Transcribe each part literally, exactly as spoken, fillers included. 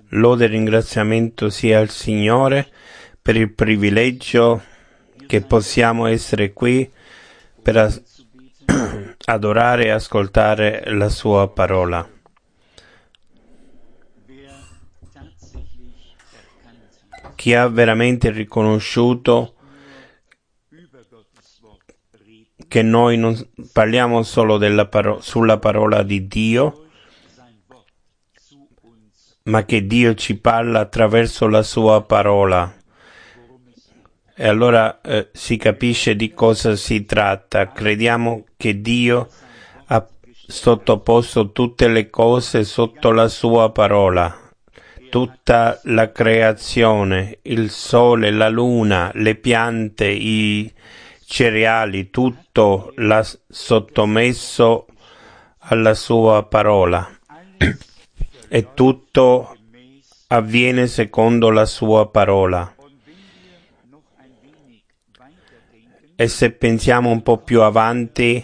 Lode e ringraziamento sia al Signore per il privilegio che possiamo essere qui per as- adorare e ascoltare la sua parola. Chi ha veramente riconosciuto che noi non parliamo solo della paro- sulla parola di Dio, ma che Dio ci parla attraverso la sua parola. E allora eh, si capisce di cosa si tratta. Crediamo che Dio ha sottoposto tutte le cose sotto la sua parola. Tutta la creazione, il sole, la luna, le piante, i cereali, tutto l'ha sottomesso alla sua parola. E tutto avviene secondo la sua parola. E se pensiamo un po' più avanti,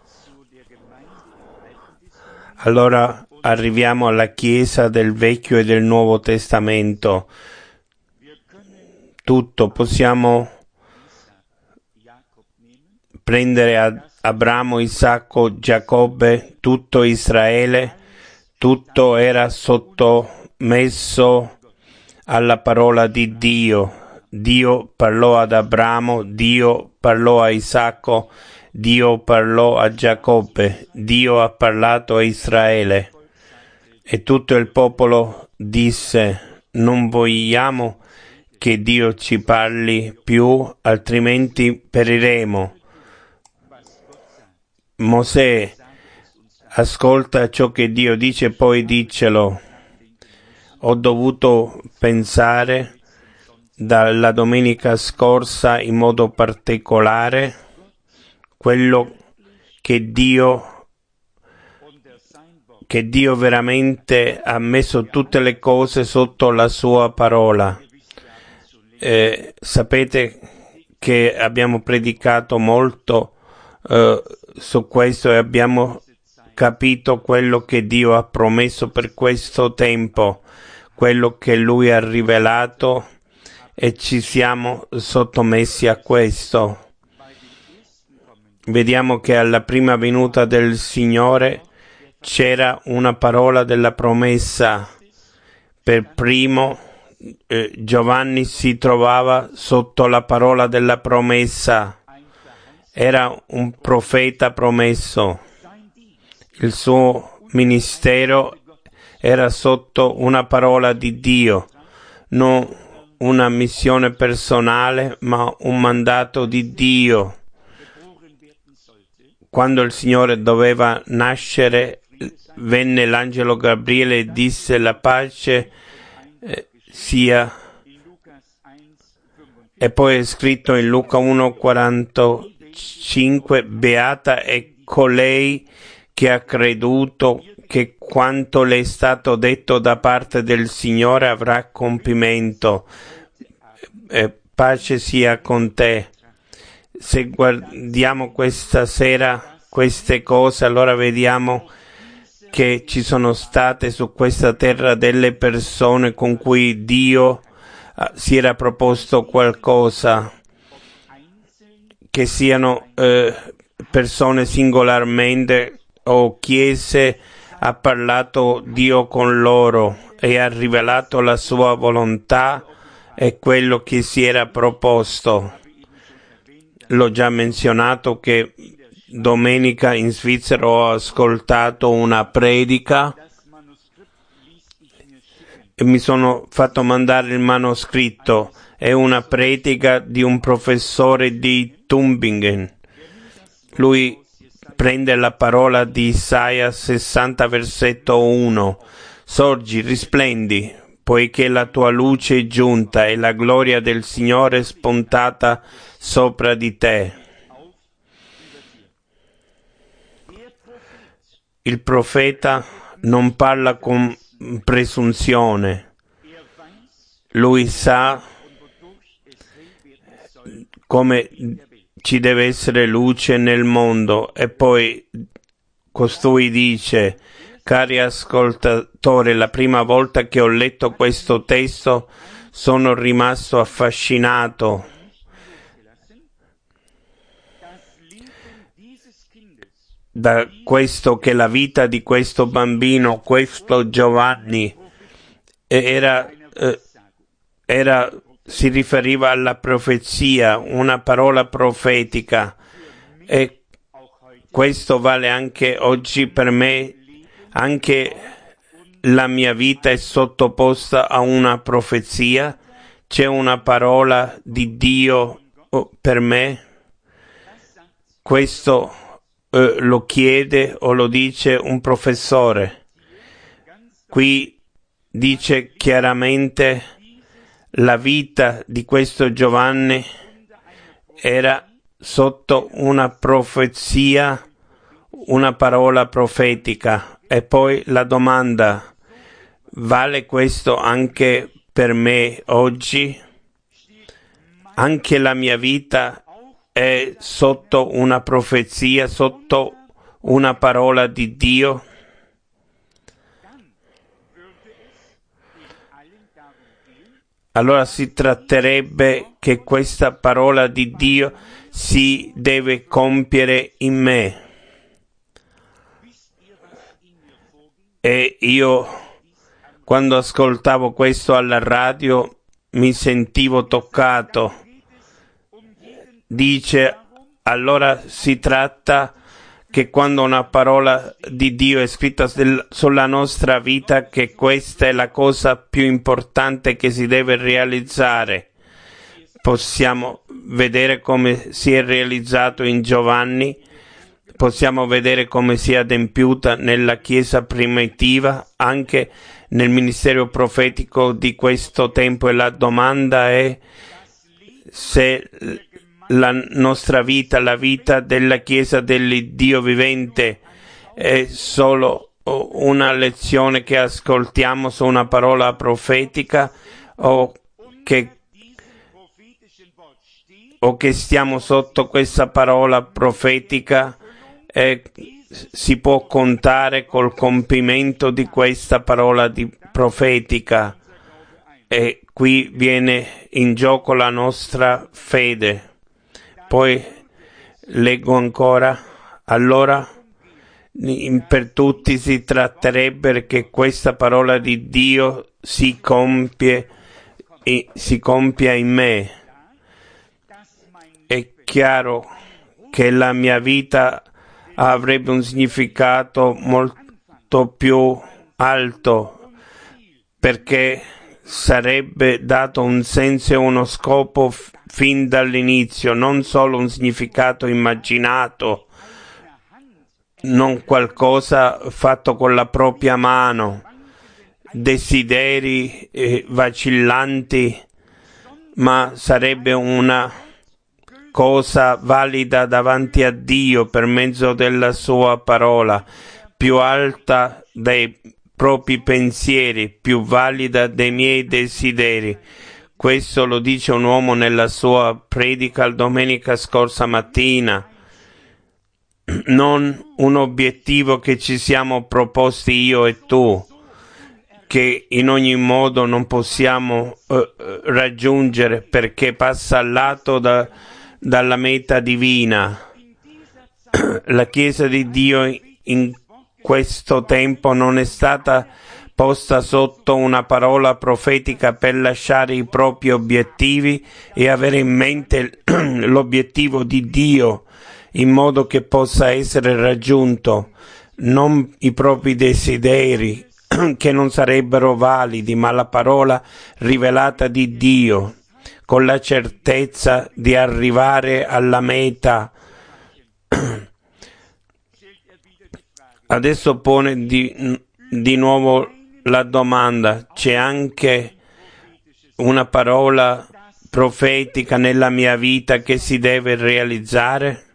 allora arriviamo alla Chiesa del Vecchio e del Nuovo Testamento. Tutto possiamo prendere a Abramo, Isacco, Giacobbe, tutto Israele, tutto era sottomesso alla parola di Dio. Dio parlò ad Abramo, Dio parlò a Isacco, Dio parlò a Giacobbe, Dio ha parlato a Israele. E tutto il popolo disse: non vogliamo che Dio ci parli più, altrimenti periremo. Mosè, ascolta ciò che Dio dice, poi dicelo. Ho dovuto pensare dalla domenica scorsa in modo particolare quello che Dio che Dio veramente ha messo tutte le cose sotto la sua parola. Eh, sapete che abbiamo predicato molto eh, su questo e abbiamo capito quello che Dio ha promesso per questo tempo, quello che Lui ha rivelato, e ci siamo sottomessi a questo. Vediamo che alla prima venuta del Signore c'era una parola della promessa. Per primo eh, Giovanni si trovava sotto la parola della promessa. Era un profeta promesso. Il suo ministero era sotto una parola di Dio, non una missione personale, ma un mandato di Dio. Quando il Signore doveva nascere, venne l'angelo Gabriele e disse: la pace eh, sia. E poi è scritto in Luca uno quarantacinque: beata è colei che ha creduto che quanto le è stato detto da parte del Signore avrà compimento. Eh, pace sia con te. Se guardiamo questa sera queste cose, allora vediamo che ci sono state su questa terra delle persone con cui Dio uh, si era proposto qualcosa, che siano uh, persone singolarmente o chiese. Ha parlato Dio con loro e ha rivelato la sua volontà e quello che si era proposto. L'ho già menzionato che domenica in Svizzera ho ascoltato una predica e mi sono fatto mandare il manoscritto. È una predica di un professore di Tübingen. Lui prende la parola di Isaia sessanta versetto uno. Sorgi, risplendi, poiché la tua luce è giunta e la gloria del Signore è spuntata sopra di te. Il profeta non parla con presunzione. Lui sa come ci deve essere luce nel mondo, e poi costui dice: Cari ascoltatori, la prima volta che ho letto questo testo sono rimasto affascinato. Da questo che la vita di questo bambino, questo Giovanni, era, eh, era, si riferiva alla profezia, una parola profetica, e questo vale anche oggi per me. Anche la mia vita è sottoposta a una profezia, c'è una parola di Dio per me. Questo eh, lo chiede o lo dice un professore. Qui dice chiaramente la vita di questo Giovanni era sotto una profezia, una parola profetica. E poi la domanda: vale questo anche per me oggi? Anche la mia vita è sotto una profezia, sotto una parola di Dio? Allora si tratterebbe che questa parola di Dio si deve compiere in me. E io, quando ascoltavo questo alla radio, mi sentivo toccato. Dice, allora si tratta che quando una parola di Dio è scritta sulla nostra vita, che questa è la cosa più importante che si deve realizzare. Possiamo vedere come si è realizzato in Giovanni. Possiamo vedere come si è adempiuta nella Chiesa primitiva, anche nel ministero profetico di questo tempo, e la domanda è se la nostra vita, la vita della Chiesa dell'Iddio vivente, è solo una lezione che ascoltiamo su una parola profetica, o che o che stiamo sotto questa parola profetica e si può contare col compimento di questa parola di profetica, e qui viene in gioco la nostra fede. Poi leggo ancora, allora per tutti si tratterebbe che questa parola di Dio si compie, si compia in me. È chiaro che la mia vita avrebbe un significato molto più alto, perché sarebbe dato un senso e uno scopo f- fin dall'inizio, non solo un significato immaginato, non qualcosa fatto con la propria mano, desideri eh, vacillanti, ma sarebbe una cosa valida davanti a Dio per mezzo della sua parola, più alta dei propri pensieri, più valida dei miei desideri. Questo lo dice un uomo nella sua predica domenica scorsa mattina. Non un obiettivo che ci siamo proposti io e tu, che in ogni modo non possiamo uh, raggiungere perché passa al lato da dalla meta divina. La Chiesa di Dio in questo tempo non è stata posta sotto una parola profetica per lasciare i propri obiettivi e avere in mente l'obiettivo di Dio in modo che possa essere raggiunto, non i propri desideri che non sarebbero validi, ma la parola rivelata di Dio, con la certezza di arrivare alla meta. Adesso pone di, di nuovo la domanda: c'è anche una parola profetica nella mia vita che si deve realizzare?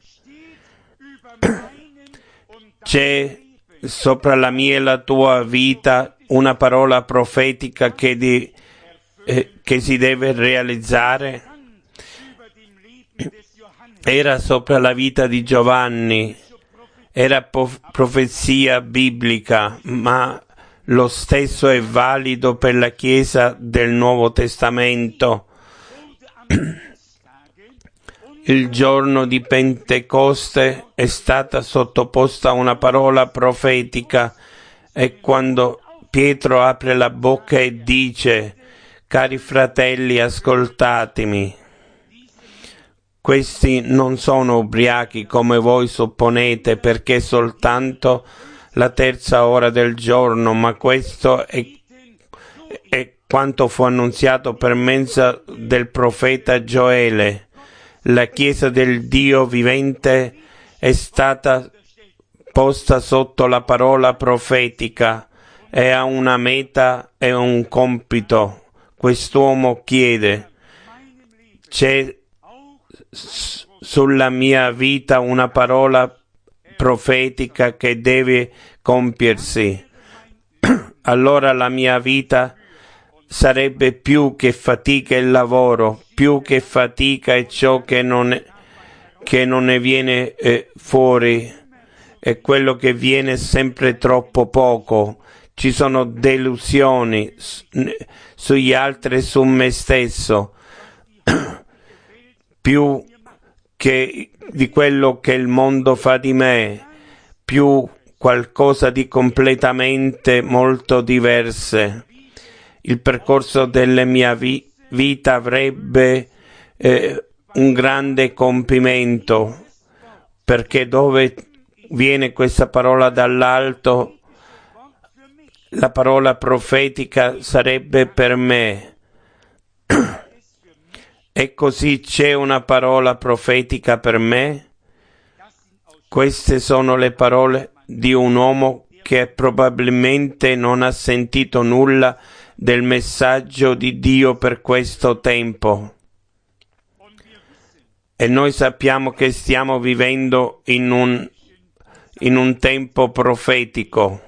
C'è sopra la mia e la tua vita una parola profetica che di che si deve realizzare? Era sopra la vita di Giovanni era po- profezia biblica, ma lo stesso è valido per la Chiesa del Nuovo Testamento. Il giorno di Pentecoste è stata sottoposta una parola profetica e quando Pietro apre la bocca e dice: cari fratelli, ascoltatemi. Questi non sono ubriachi come voi supponete, perché è soltanto la terza ora del giorno, ma questo è, è quanto fu annunziato per mezzo del profeta Gioele. La Chiesa del Dio vivente è stata posta sotto la parola profetica e ha una meta e un compito. Quest'uomo chiede: c'è sulla mia vita una parola profetica che deve compiersi. Allora la mia vita sarebbe più che fatica e lavoro, più che fatica e ciò che non, è, che non ne viene eh, fuori, è quello che viene sempre troppo poco. Ci sono delusioni su, sugli altri e su me stesso, più che di quello che il mondo fa di me, più qualcosa di completamente molto diverse. Il percorso della mia vi- vita avrebbe eh, un grande compimento, perché dove viene questa parola dall'alto, la parola profetica sarebbe per me. E così c'è una parola profetica per me. Queste sono le parole di un uomo che probabilmente non ha sentito nulla del messaggio di Dio per questo tempo. E noi sappiamo che stiamo vivendo in un, in un tempo profetico.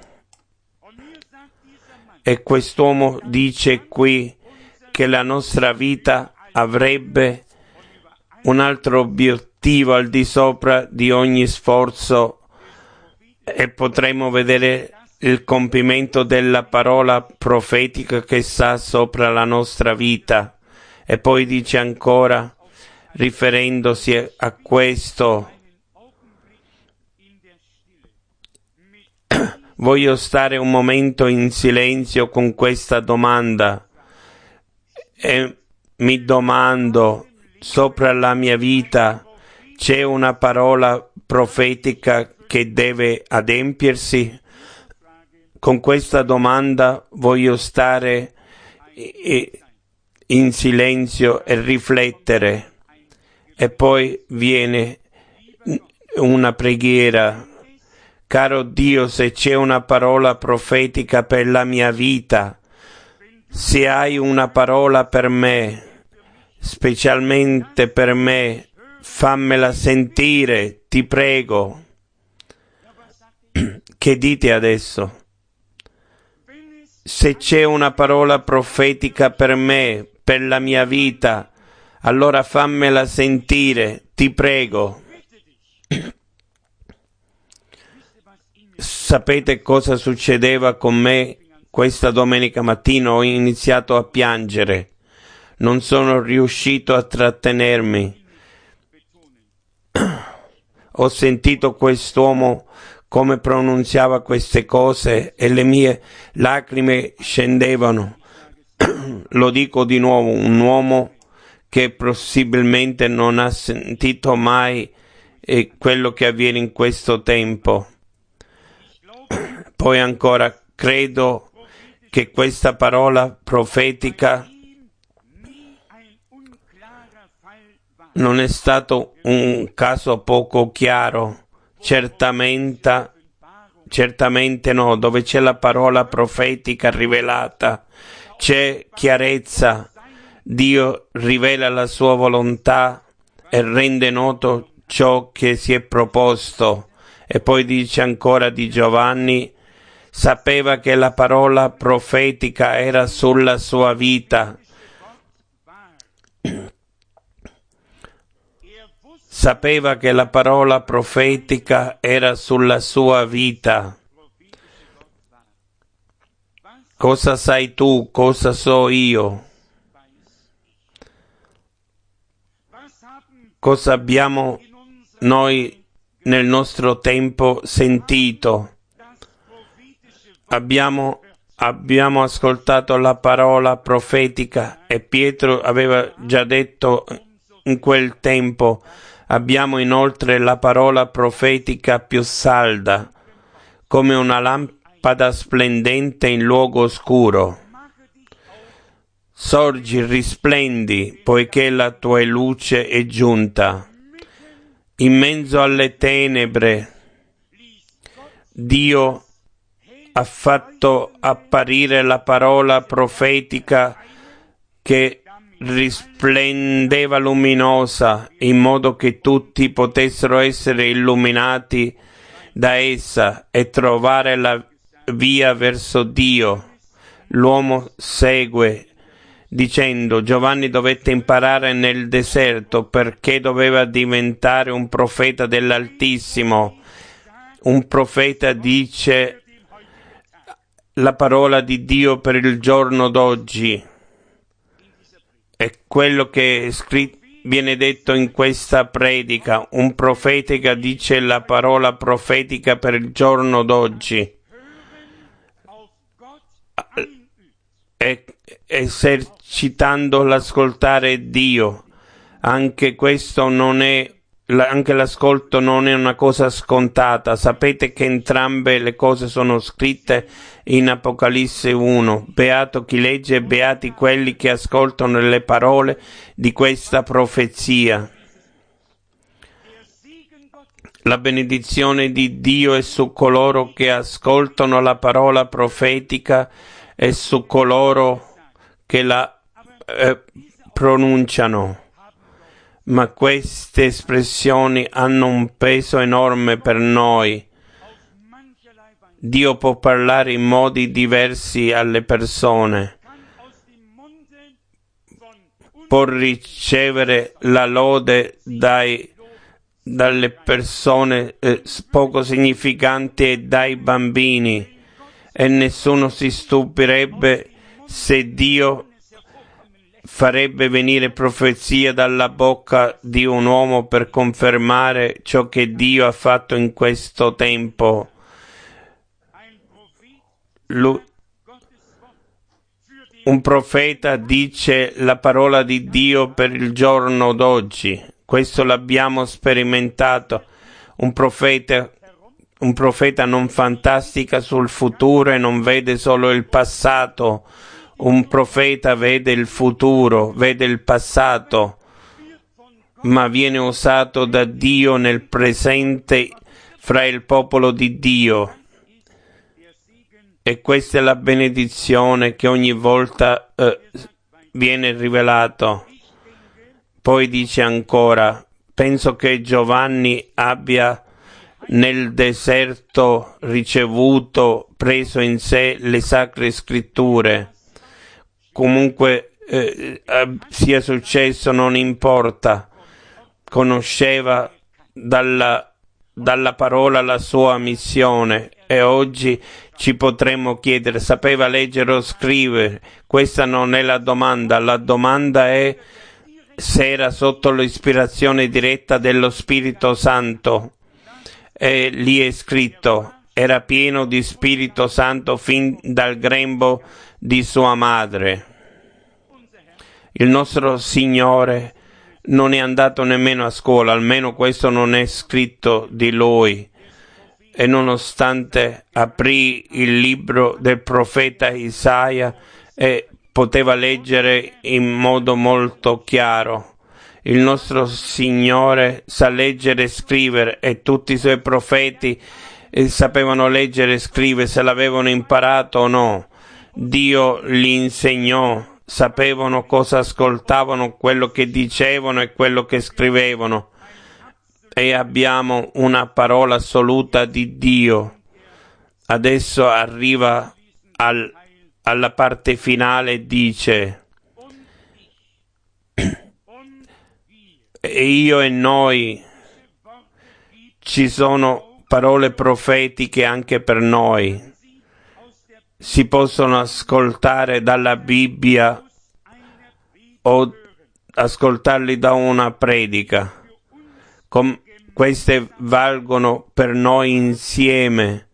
E quest'uomo dice qui che la nostra vita avrebbe un altro obiettivo al di sopra di ogni sforzo e potremo vedere il compimento della parola profetica che sta sopra la nostra vita. E poi dice ancora, riferendosi a questo: voglio stare un momento in silenzio con questa domanda e mi domando, sopra la mia vita c'è una parola profetica che deve adempiersi? Con questa domanda voglio stare in silenzio e riflettere. E poi viene una preghiera: caro Dio, se c'è una parola profetica per la mia vita, se hai una parola per me, specialmente per me, fammela sentire, ti prego. Che dite adesso? Se c'è una parola profetica per me, per la mia vita, allora fammela sentire, ti prego. Sapete cosa succedeva con me questa domenica mattina? Ho iniziato a piangere. Non sono riuscito a trattenermi. Ho sentito quest'uomo come pronunziava queste cose e le mie lacrime scendevano. Lo dico di nuovo, un uomo che possibilmente non ha sentito mai eh, quello che avviene in questo tempo. Poi ancora, credo che questa parola profetica non è stato un caso poco chiaro. Certamente, certamente no, dove c'è la parola profetica rivelata, c'è chiarezza. Dio rivela la sua volontà e rende noto ciò che si è proposto. E poi dice ancora di Giovanni: sapeva che la parola profetica era sulla sua vita. sapeva che la parola profetica era sulla sua vita. Cosa sai tu? Cosa so io? Cosa abbiamo noi nel nostro tempo sentito? Abbiamo, abbiamo ascoltato la parola profetica e Pietro aveva già detto in quel tempo: abbiamo inoltre la parola profetica più salda, come una lampada splendente in luogo oscuro. Sorgi, risplendi, poiché la tua luce è giunta. In mezzo alle tenebre, Dio ha fatto apparire la parola profetica che risplendeva luminosa, in modo che tutti potessero essere illuminati da essa e trovare la via verso Dio. L'uomo segue dicendo: Giovanni dovette imparare nel deserto perché doveva diventare un profeta dell'Altissimo. Un profeta dice la parola di Dio per il giorno d'oggi. È quello che è scritto, viene detto in questa predica. Un profeta dice la parola profetica per il giorno d'oggi. E, esercitando l'ascoltare Dio. Anche questo non è, anche l'ascolto non è una cosa scontata. Sapete che entrambe le cose sono scritte in Apocalisse uno. Beato chi legge e beati quelli che ascoltano le parole di questa profezia. La benedizione di Dio è su coloro che ascoltano la parola profetica e su coloro che la eh, pronunciano. Ma queste espressioni hanno un peso enorme per noi. Dio può parlare in modi diversi alle persone. Può ricevere la lode dai, dalle persone eh, poco significanti e dai bambini. E nessuno si stupirebbe se Dio farebbe venire profezia dalla bocca di un uomo per confermare ciò che Dio ha fatto in questo tempo. Lui, un profeta dice la parola di Dio per il giorno d'oggi. Questo l'abbiamo sperimentato. Un profeta Un profeta non fantastica sul futuro e non vede solo il passato. Un profeta vede il futuro, vede il passato, ma viene usato da Dio nel presente fra il popolo di Dio. E questa è la benedizione che ogni volta eh, viene rivelato. Poi dice ancora: penso che Giovanni abbia nel deserto ricevuto, preso in sé le sacre scritture. Comunque eh, sia successo non importa, conosceva dalla, dalla parola la sua missione e oggi ci potremmo chiedere: sapeva leggere o scrivere? Questa non è la domanda, la domanda è se era sotto l'ispirazione diretta dello Spirito Santo. E lì è scritto: era pieno di Spirito Santo fin dal grembo di sua madre. Il nostro Signore non è andato nemmeno a scuola, almeno questo non è scritto di lui. E nonostante aprì il libro del profeta Isaia e poteva leggere in modo molto chiaro. Il nostro Signore sa leggere e scrivere e tutti i suoi profeti eh, sapevano leggere e scrivere, se l'avevano imparato o no. Dio gli insegnò, sapevano cosa ascoltavano, quello che dicevano e quello che scrivevano. E abbiamo una parola assoluta di Dio. Adesso arriva al, alla parte finale e dice: e io e noi ci sono parole profetiche anche per noi. Si possono ascoltare dalla Bibbia o ascoltarli da una predica. Com- queste valgono per noi insieme,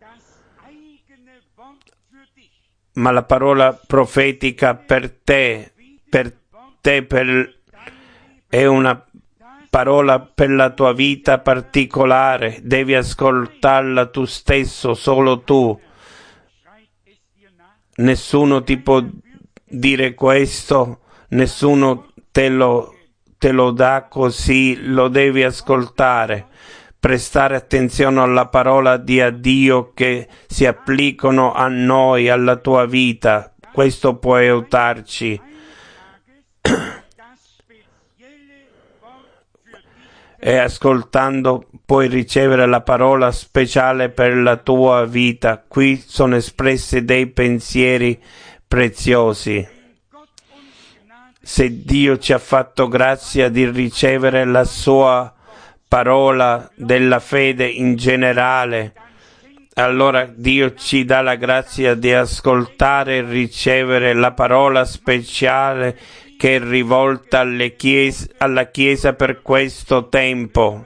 ma la parola profetica per te, per te per, è una parola per la tua vita particolare. Devi ascoltarla tu stesso, solo tu. Nessuno ti può dire questo, nessuno te lo, te lo dà così, lo devi ascoltare. Prestare attenzione alla parola di Dio che si applicano a noi, alla tua vita. Questo può aiutarci. E ascoltando puoi ricevere la parola speciale per la tua vita. Qui sono espressi dei pensieri preziosi. Se Dio ci ha fatto grazia di ricevere la sua parola della fede in generale, allora Dio ci dà la grazia di ascoltare e ricevere la parola speciale che è rivolta alle chiese, alla Chiesa per questo tempo.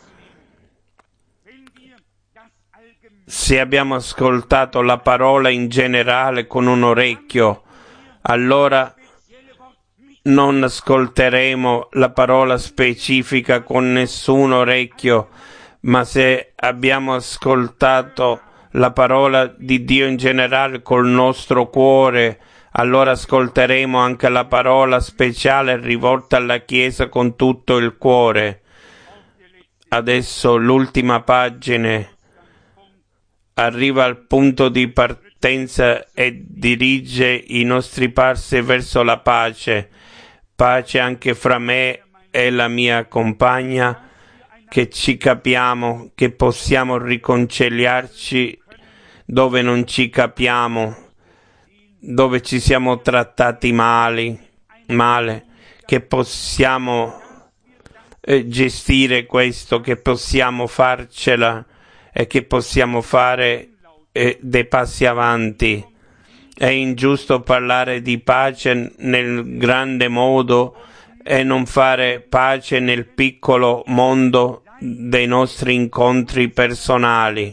Se abbiamo ascoltato la parola in generale con un orecchio, allora non ascolteremo la parola specifica con nessun orecchio, ma se abbiamo ascoltato la parola di Dio in generale col nostro cuore, allora ascolteremo anche la parola speciale rivolta alla Chiesa con tutto il cuore. Adesso l'ultima pagina arriva al punto di partenza e dirige i nostri passi verso la pace. Pace anche fra me e la mia compagna, che ci capiamo, che possiamo riconciliarci dove non ci capiamo, dove ci siamo trattati male, male, che possiamo eh, gestire questo, che possiamo farcela e che possiamo fare eh, dei passi avanti. È ingiusto parlare di pace nel grande modo e non fare pace nel piccolo mondo dei nostri incontri personali.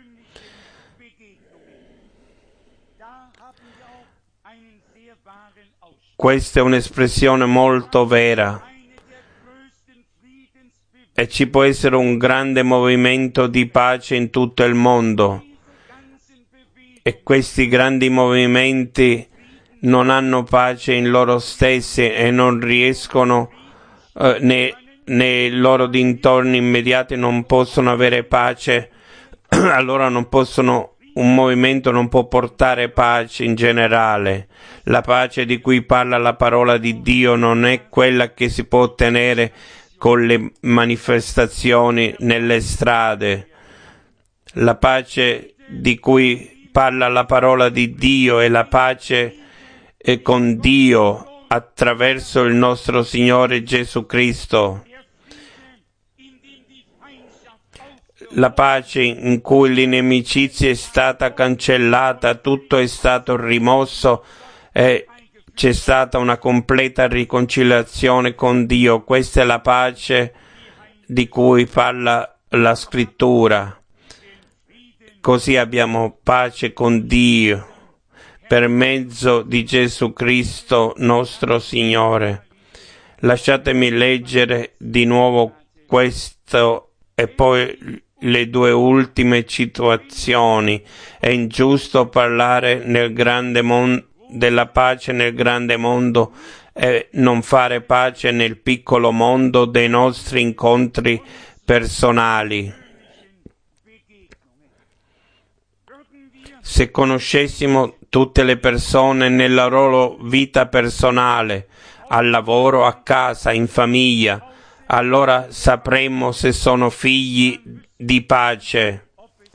Questa è un'espressione molto vera e ci può essere un grande movimento di pace in tutto il mondo. E questi grandi movimenti non hanno pace in loro stessi e non riescono, eh, nei, nei loro dintorni immediati non possono avere pace, allora non possono, un movimento non può portare pace in generale. La pace di cui parla la parola di Dio non è quella che si può ottenere con le manifestazioni nelle strade. La pace di cui parla la parola di Dio e la pace è con Dio attraverso il nostro Signore Gesù Cristo. La pace in cui l'inimicizia è stata cancellata, tutto è stato rimosso e c'è stata una completa riconciliazione con Dio. Questa è la pace di cui parla la Scrittura. Così abbiamo pace con Dio per mezzo di Gesù Cristo nostro Signore. Lasciatemi leggere di nuovo questo e poi le due ultime situazioni. È ingiusto parlare nel grande mondo della pace nel grande mondo e non fare pace nel piccolo mondo dei nostri incontri personali. Se conoscessimo tutte le persone nella loro vita personale, al lavoro, a casa, in famiglia, allora sapremmo se sono figli di pace.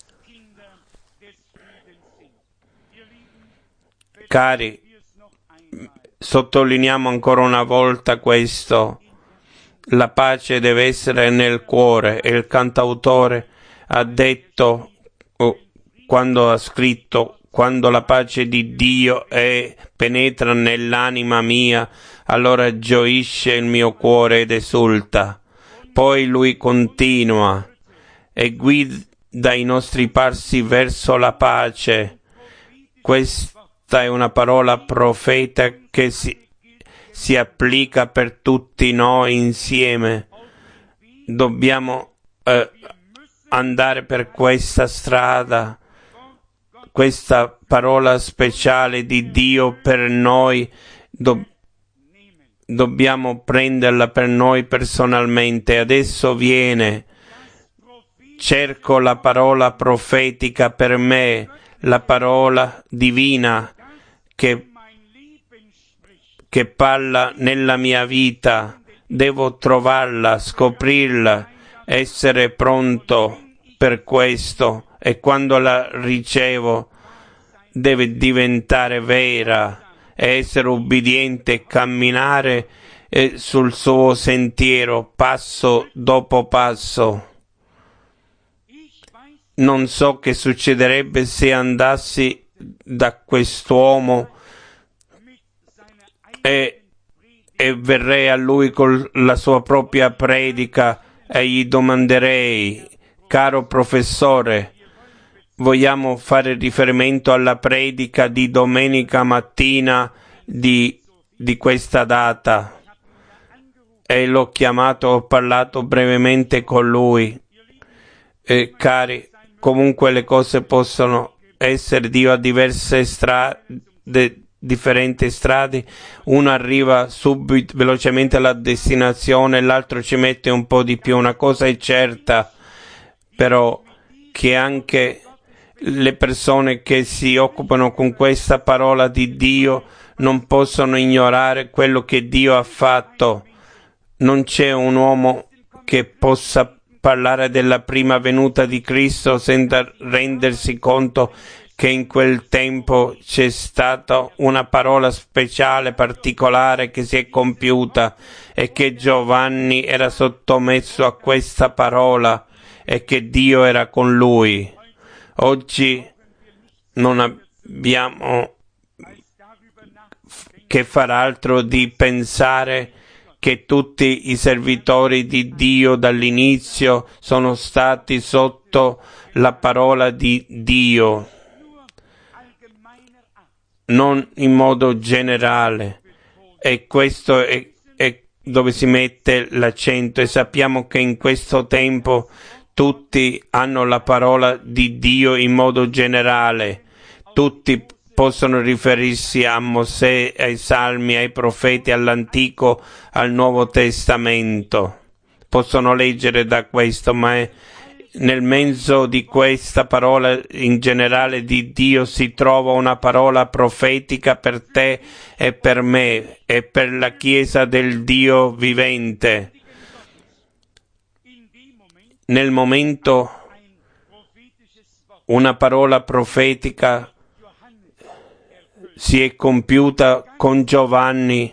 Cari, sottolineiamo ancora una volta questo. La pace deve essere nel cuore e il cantautore ha detto, oh, quando ha scritto: quando la pace di Dio è, penetra nell'anima mia, allora gioisce il mio cuore ed esulta. Poi lui continua e guida i nostri passi verso la pace. Questa è una parola profeta che si, si applica per tutti noi insieme. Dobbiamo eh, andare per questa strada. Questa parola speciale di Dio per noi do, dobbiamo prenderla per noi personalmente. Adesso viene. Cerco la parola profetica per me, la parola divina che, che parla nella mia vita. Devo trovarla, scoprirla, essere pronto per questo. E quando la ricevo deve diventare vera e essere ubbidiente e camminare eh, sul suo sentiero passo dopo passo. Non so che succederebbe se andassi da quest'uomo e, e verrei a lui con la sua propria predica e gli domanderei: caro professore, vogliamo fare riferimento alla predica di domenica mattina di, di questa data. E l'ho chiamato, ho parlato brevemente con lui. E, cari, comunque le cose possono essere. Dio ha diverse strade, differenti strade. Uno arriva subito, velocemente alla destinazione, l'altro ci mette un po' di più. Una cosa è certa, però, che anche le persone che si occupano con questa parola di Dio non possono ignorare quello che Dio ha fatto. Non c'è un uomo che possa parlare della prima venuta di Cristo senza rendersi conto che in quel tempo c'è stata una parola speciale, particolare, che si è compiuta, e che Giovanni era sottomesso a questa parola e che Dio era con lui. Oggi non abbiamo che far altro di pensare che tutti i servitori di Dio dall'inizio sono stati sotto la parola di Dio, non in modo generale, e questo è, è dove si mette l'accento. E sappiamo che in questo tempo tutti hanno la parola di Dio in modo generale, tutti possono riferirsi a Mosè, ai Salmi, ai profeti, all'Antico, al Nuovo Testamento. Possono leggere da questo, ma è, nel mezzo di questa parola in generale di Dio si trova una parola profetica per te e per me e per la Chiesa del Dio vivente. Nel momento una parola profetica si è compiuta con Giovanni,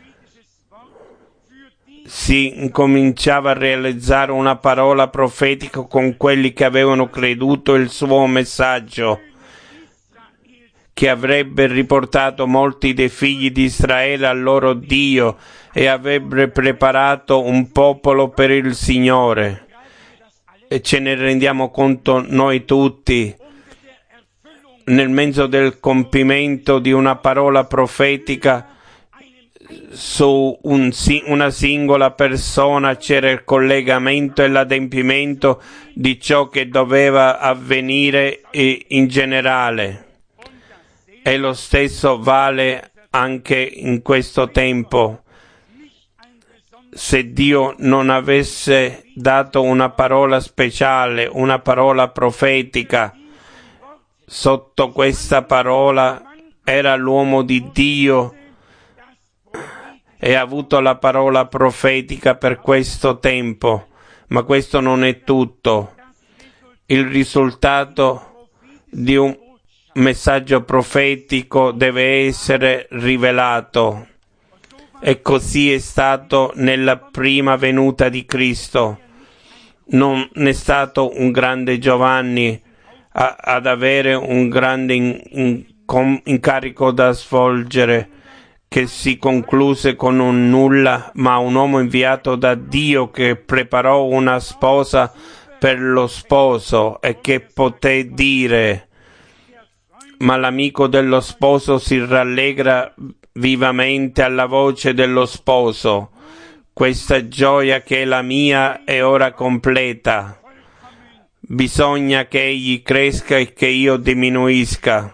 si incominciava a realizzare una parola profetica con quelli che avevano creduto il suo messaggio, che avrebbe riportato molti dei figli di Israele al loro Dio e avrebbe preparato un popolo per il Signore. E ce ne rendiamo conto noi tutti. Nel mezzo del compimento di una parola profetica su un, una singola persona c'era il collegamento e l'adempimento di ciò che doveva avvenire in generale. E lo stesso vale anche in questo tempo. Se Dio non avesse dato una parola speciale, una parola profetica, sotto questa parola era l'uomo di Dio e ha avuto la parola profetica per questo tempo. Ma questo non è tutto. Il risultato di un messaggio profetico deve essere rivelato. E così è stato nella prima venuta di Cristo. non è stato un grande Giovanni a, ad avere un grande in, in, com, incarico da svolgere che si concluse con un nulla, ma un uomo inviato da Dio che preparò una sposa per lo sposo e che poté dire: ma l'amico dello sposo si rallegra vivamente alla voce dello sposo. Questa gioia che è la mia è ora completa. Bisogna che egli cresca e che io diminuisca.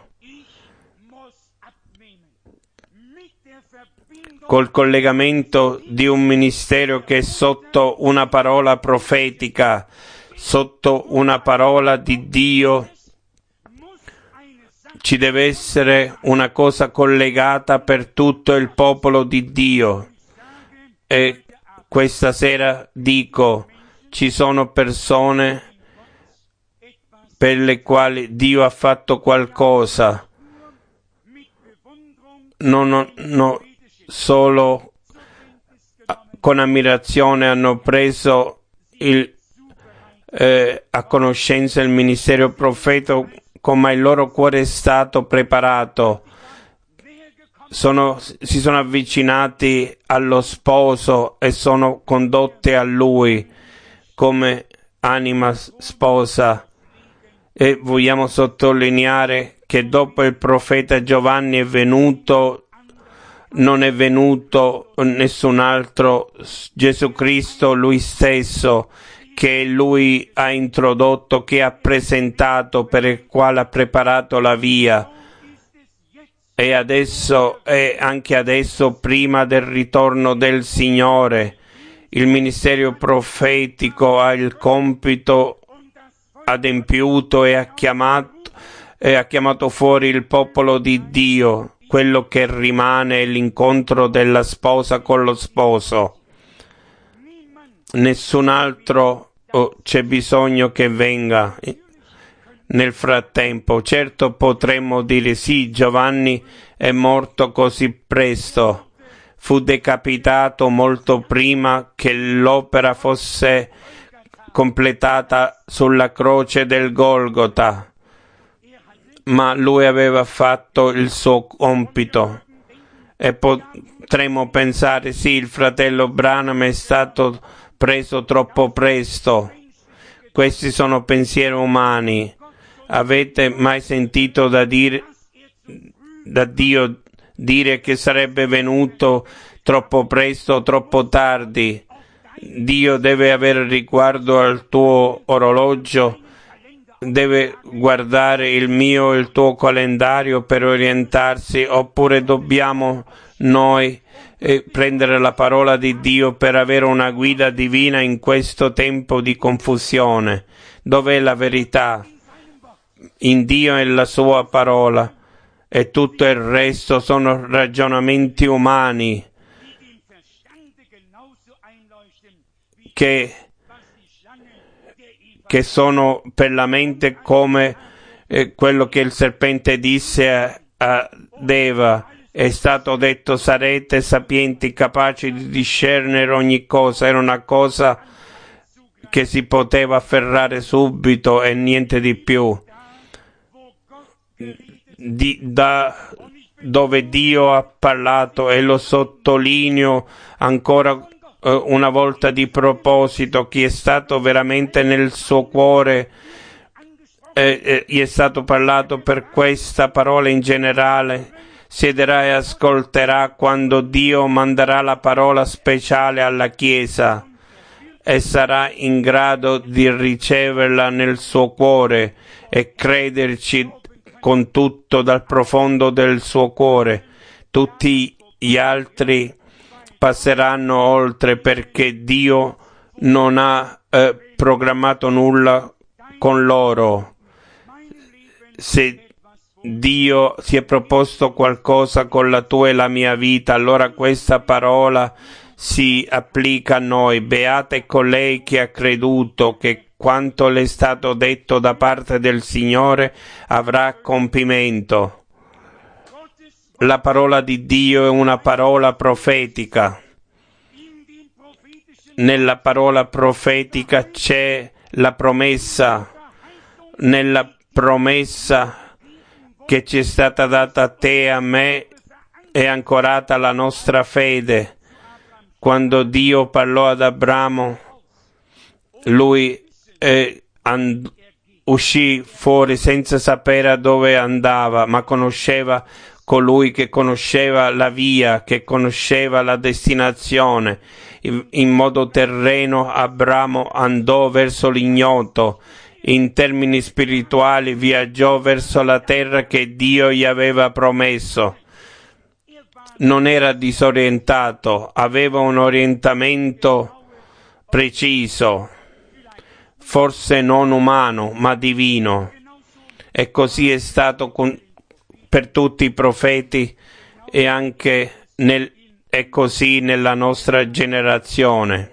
Col collegamento di un ministero che è sotto una parola profetica, sotto una parola di Dio, ci deve essere una cosa collegata per tutto il popolo di Dio. E questa sera dico, ci sono persone per le quali Dio ha fatto qualcosa, non, non, non solo con ammirazione hanno preso il, eh, a conoscenza il ministero profetico, ma il loro cuore è stato preparato. Sono, si sono avvicinati allo sposo e sono condotte a lui come anima sposa. E vogliamo sottolineare che dopo il profeta Giovanni è venuto, non è venuto nessun altro, Gesù Cristo lui stesso, che lui ha introdotto, che ha presentato, per il quale ha preparato la via. E adesso, e anche adesso, prima del ritorno del Signore, il ministero profetico ha il compito adempiuto e ha chiamato, e ha chiamato fuori il popolo di Dio. Quello che rimane è l'incontro della sposa con lo sposo. Nessun altro oh, c'è bisogno che venga nel frattempo. Certo potremmo dire sì, Giovanni è morto così presto, fu decapitato molto prima che l'opera fosse completata sulla croce del Golgota, ma lui aveva fatto il suo compito. E potremmo pensare sì, il fratello Branham è stato preso troppo presto. Questi sono pensieri umani. Avete mai sentito da dire da Dio dire che sarebbe venuto troppo presto, troppo tardi? Dio deve avere riguardo al tuo orologio, deve guardare il mio e il tuo calendario per orientarsi, oppure dobbiamo noi eh, prendere la parola di Dio per avere una guida divina in questo tempo di confusione? Dov'è la verità? In Dio e la sua parola, e tutto il resto sono ragionamenti umani che, che sono per la mente come eh, quello che il serpente disse a, a Eva. È stato detto: sarete sapienti, capaci di discernere ogni cosa. Era una cosa che si poteva afferrare subito e niente di più. Di, da dove Dio ha parlato, e lo sottolineo ancora eh, una volta di proposito, chi è stato veramente nel suo cuore, eh, eh, gli è stato parlato per questa parola in generale, siederà e ascolterà quando Dio manderà la parola speciale alla Chiesa e sarà in grado di riceverla nel suo cuore e crederci con tutto dal profondo del suo cuore. Tutti gli altri passeranno oltre, perché Dio non ha eh, programmato nulla con loro. Se Dio si è proposto qualcosa con la tua e la mia vita, allora questa parola si applica a noi. Beata è colei che ha creduto che quanto le è stato detto da parte del Signore avrà compimento. La parola di Dio è una parola profetica. nella parola profetica c'è la promessa, nella promessa che ci è stata data a te e a me è ancorata la nostra fede. Quando Dio parlò ad Abramo, lui eh, and- uscì fuori senza sapere a dove andava, ma conosceva colui che conosceva la via, che conosceva la destinazione. In, in modo terreno Abramo andò verso l'ignoto. In termini spirituali viaggiò verso la terra che Dio gli aveva promesso. Non era disorientato, aveva un orientamento preciso, forse non umano, ma divino. E così è stato con, per tutti i profeti e anche nel, è così nella nostra generazione.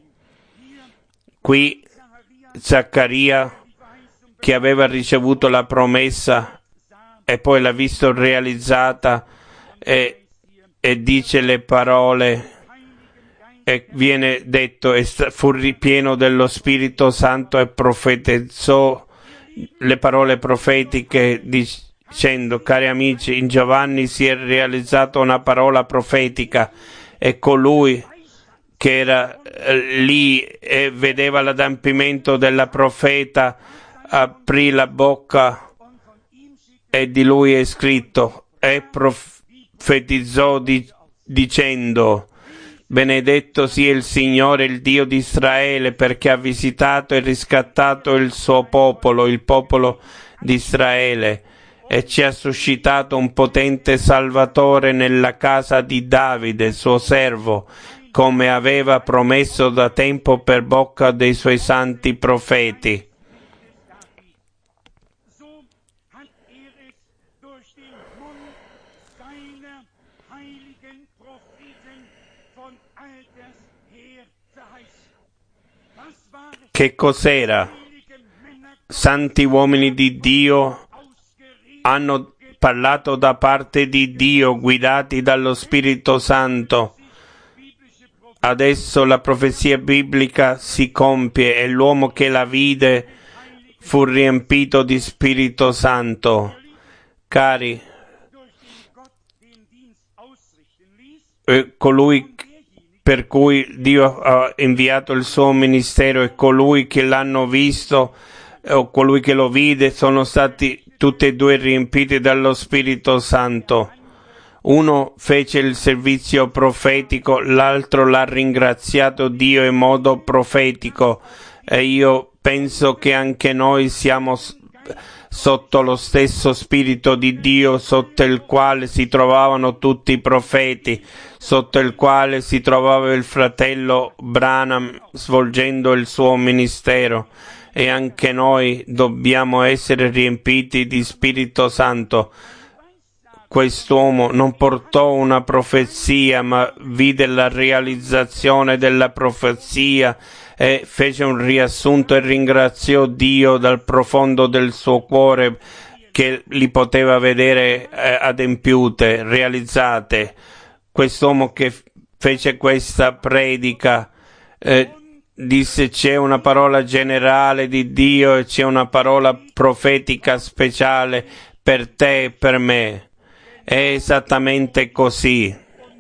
Qui Zaccaria, che aveva ricevuto la promessa e poi l'ha visto realizzata e, e dice le parole e viene detto e fu ripieno dello Spirito Santo e profetizzò le parole profetiche dicendo: cari amici, in Giovanni si è realizzata una parola profetica e colui che era eh, lì e vedeva l'adempimento della profeta aprì la bocca e di lui è scritto e profetizzò di, dicendo: benedetto sia il Signore, il Dio di Israele, perché ha visitato e riscattato il suo popolo, il popolo di Israele, e ci ha suscitato un potente Salvatore nella casa di Davide, suo servo, come aveva promesso da tempo per bocca dei suoi santi profeti. Che cos'era? Santi uomini di Dio hanno parlato da parte di Dio, guidati dallo Spirito Santo. Adesso la profezia biblica si compie e l'uomo che la vide fu riempito di Spirito Santo. Cari, colui per cui Dio ha inviato il suo ministero e colui che l'hanno visto o colui che lo vide sono stati tutti e due riempiti dallo Spirito Santo. Uno fece il servizio profetico, l'altro l'ha ringraziato Dio in modo profetico, e io penso che anche noi siamo sotto lo stesso Spirito di Dio sotto il quale si trovavano tutti i profeti, sotto il quale si trovava il fratello Branham svolgendo il suo ministero, e anche noi dobbiamo essere riempiti di Spirito Santo. Quest'uomo non portò una profezia, ma vide la realizzazione della profezia e fece un riassunto e ringraziò Dio dal profondo del suo cuore che li poteva vedere eh, adempiute, realizzate. Quest'uomo che fece questa predica eh, disse: c'è una parola generale di Dio e c'è una parola profetica speciale per te e per me. È esattamente così.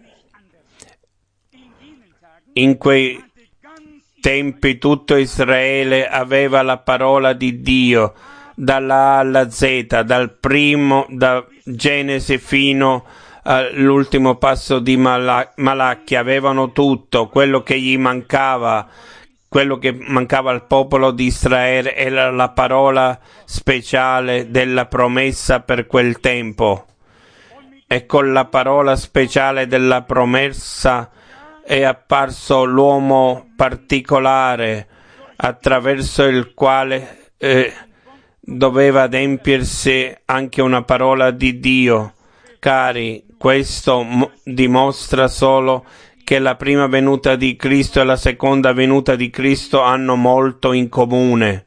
In quei tempi tutto Israele aveva la parola di Dio, dalla A alla Z, dal primo, da Genesi fino all'ultimo passo di Malachia, avevano tutto. Quello che gli mancava, quello che mancava al popolo di Israele era la parola speciale della promessa per quel tempo. E con la parola speciale della promessa è apparso l'uomo particolare attraverso il quale eh, doveva adempiersi anche una parola di Dio. Cari, questo mo- dimostra solo che la prima venuta di Cristo e la seconda venuta di Cristo hanno molto in comune.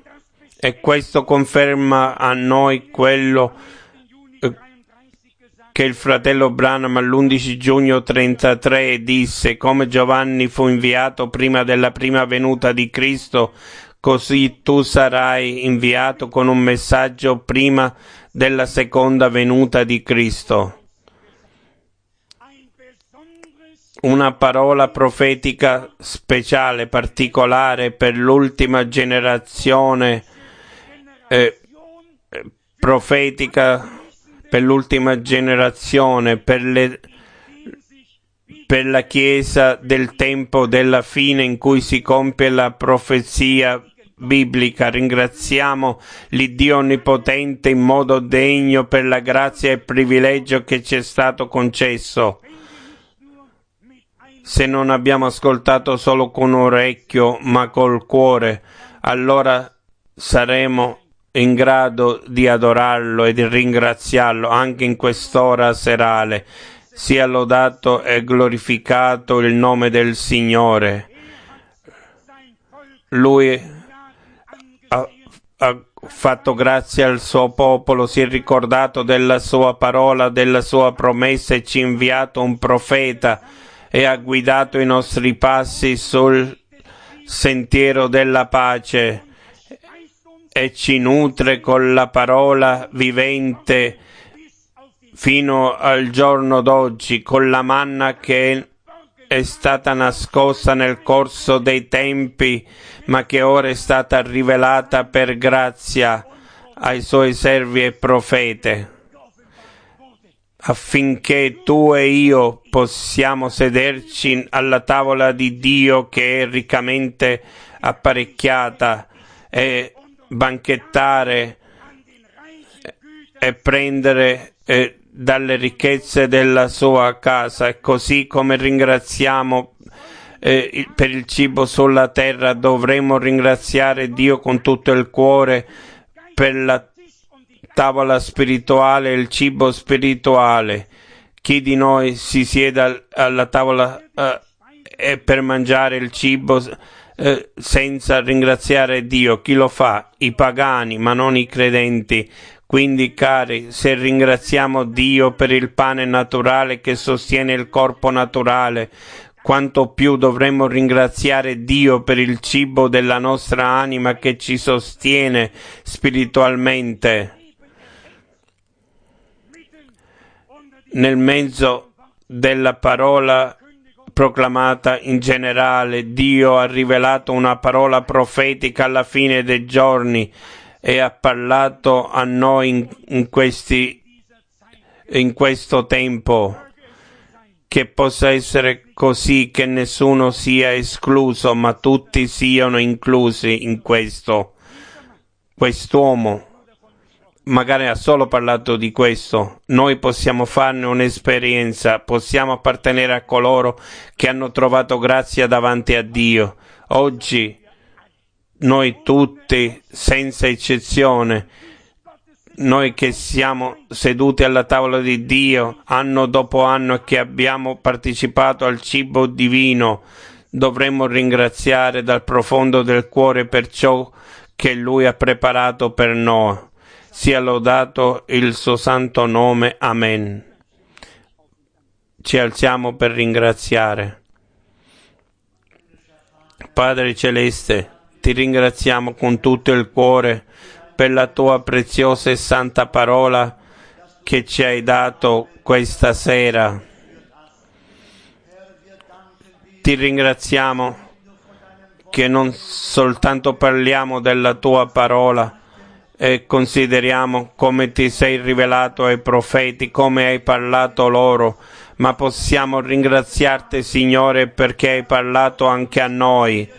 E questo conferma a noi quello che il fratello Branham l'undici giugno trentatré disse: come Giovanni fu inviato prima della prima venuta di Cristo, così tu sarai inviato con un messaggio prima della seconda venuta di Cristo. Una parola profetica speciale, particolare per l'ultima generazione, eh, profetica per l'ultima generazione, per, le, per la Chiesa del tempo della fine in cui si compie la profezia biblica. Ringraziamo l'Iddio Onnipotente in modo degno per la grazia e il privilegio che ci è stato concesso. Se non abbiamo ascoltato solo con un orecchio, ma col cuore, allora saremo in grado di adorarlo e di ringraziarlo anche in quest'ora serale. Sia lodato e glorificato il nome del Signore. Lui ha, ha fatto grazia al suo popolo, si è ricordato della sua parola, della sua promessa e ci ha inviato un profeta e ha guidato i nostri passi sul sentiero della pace e ci nutre con la parola vivente fino al giorno d'oggi, con la manna che è stata nascosta nel corso dei tempi, ma che ora è stata rivelata per grazia ai suoi servi e profeti, affinché tu e io possiamo sederci alla tavola di Dio che è riccamente apparecchiata e banchettare e prendere eh, dalle ricchezze della sua casa. E così come ringraziamo eh, per il cibo sulla terra, dovremo ringraziare Dio con tutto il cuore per la tavola spirituale, il cibo spirituale. Chi di noi si siede alla tavola eh, e per mangiare il cibo eh, senza ringraziare Dio? Chi lo fa? I pagani, ma non i credenti. Quindi, cari, se ringraziamo Dio per il pane naturale che sostiene il corpo naturale, quanto più dovremmo ringraziare Dio per il cibo della nostra anima che ci sostiene spiritualmente. Nel mezzo della parola proclamata in generale, Dio ha rivelato una parola profetica alla fine dei giorni e ha parlato a noi in, in, questi, in questo tempo. Che possa essere così, che nessuno sia escluso, ma tutti siano inclusi in questo. Quest'uomo magari ha solo parlato di questo. Noi possiamo farne un'esperienza, possiamo appartenere a coloro che hanno trovato grazia davanti a Dio. Oggi noi tutti, senza eccezione, noi che siamo seduti alla tavola di Dio anno dopo anno e che abbiamo partecipato al cibo divino, dovremmo ringraziare dal profondo del cuore per ciò che Lui ha preparato per noi. Sia lodato il suo santo nome. Amen. Ci alziamo per ringraziare. Padre Celeste, ti ringraziamo con tutto il cuore per la tua preziosa e santa parola che ci hai dato questa sera. Ti ringraziamo che non soltanto parliamo della tua parola e consideriamo come ti sei rivelato ai profeti, come hai parlato loro, ma possiamo ringraziarti, Signore, perché hai parlato anche a noi.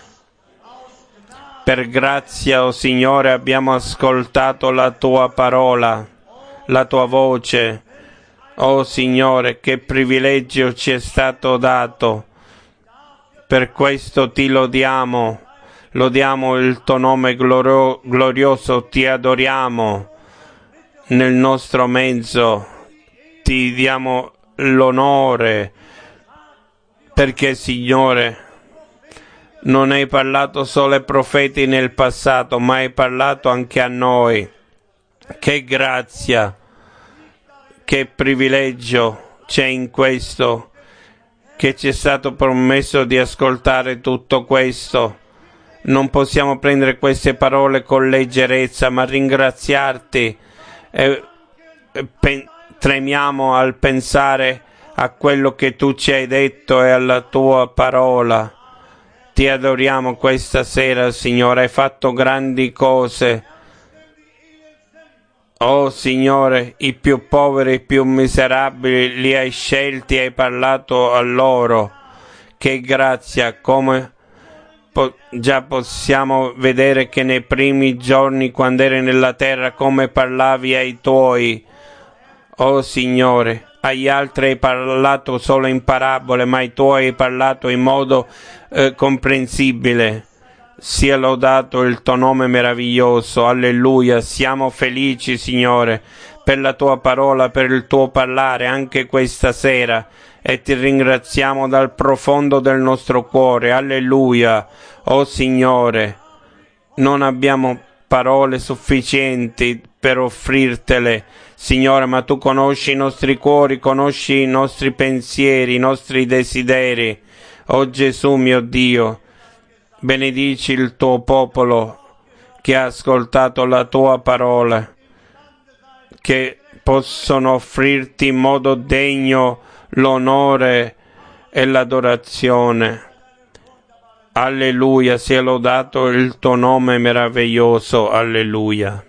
Per grazia, o oh Signore, abbiamo ascoltato la tua parola, la tua voce. Oh Signore, che privilegio ci è stato dato. Per questo ti lodiamo. Lodiamo il tuo nome glorio- glorioso, ti adoriamo nel nostro mezzo, ti diamo l'onore, perché, Signore, non hai parlato solo ai profeti nel passato, ma hai parlato anche a noi. Che grazia, Che privilegio c'è in questo, che ci è stato permesso di ascoltare tutto questo. Non possiamo prendere queste parole con leggerezza, ma ringraziarti. E, e pen- tremiamo al pensare a quello che tu ci hai detto e alla tua parola. Ti adoriamo questa sera, Signore, hai fatto grandi cose. Oh Signore, i più poveri, i più miserabili li hai scelti, hai parlato a loro. Che grazia, come po- già possiamo vedere che nei primi giorni, quando eri nella terra, come parlavi ai tuoi. Oh Signore, agli altri hai parlato solo in parabole, ma ai tuoi hai parlato in modo eh, comprensibile. Sia lodato il tuo nome meraviglioso, alleluia. Siamo felici, Signore, per la tua parola, per il tuo parlare anche questa sera, e ti ringraziamo dal profondo del nostro cuore, alleluia. Oh Signore, non abbiamo parole sufficienti per offrirtele, Signore, ma tu conosci i nostri cuori, conosci i nostri pensieri, i nostri desideri. Oh Gesù mio Dio, benedici il tuo popolo che ha ascoltato la tua parola, che possono offrirti in modo degno l'onore e l'adorazione. Alleluia, sia lodato il tuo nome meraviglioso, alleluia.